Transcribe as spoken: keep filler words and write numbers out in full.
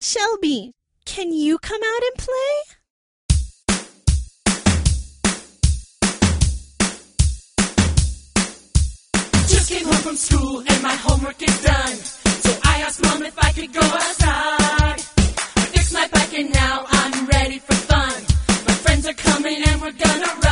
Shelby, can you come out and play? Just came home from school and my homework is done. So I asked Mom if I could go outside. I fixed my bike and now I'm ready for fun. My friends are coming and we're gonna ride.